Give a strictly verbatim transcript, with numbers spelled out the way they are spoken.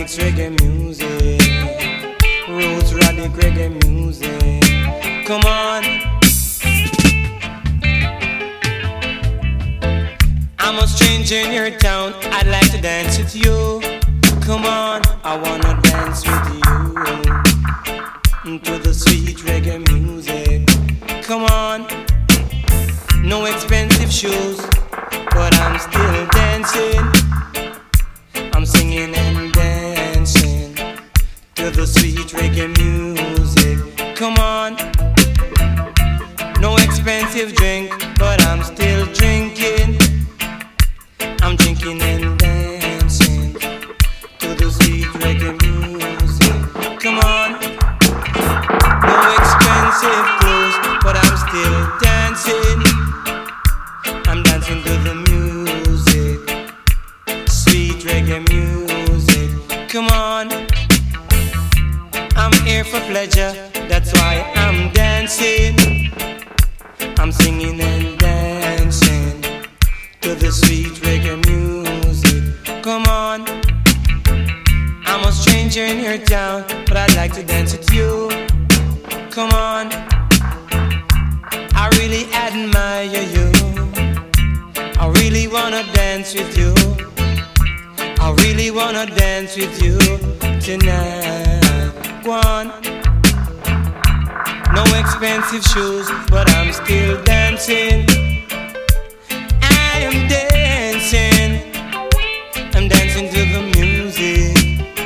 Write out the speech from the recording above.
Radix reggae music, Roots Radic reggae music. Come on. I'm a stranger in your town, I'd like to dance with you. Come on, I wanna dance with you to the sweet reggae music. Come on, no expensive shoes, but I'm still dancing. I'm singing and dancing to the sweet reggae music. Come on, no expensive drink, but I'm still drinking. I'm drinking and dancing to the sweet reggae music. Come on, no expensive clothes, but I'm still dancing. I'm dancing to the music, sweet reggae music. Come on, I'm here for pleasure, that's why I'm dancing. I'm singing and dancing to the sweet reggae music. Come on, I'm a stranger in your town, but I'd like to dance with you. Come on, I really admire you. I really wanna dance with you. I really wanna dance with you tonight. Go on. No expensive shoes, but I'm still dancing. I am dancing. I'm dancing to the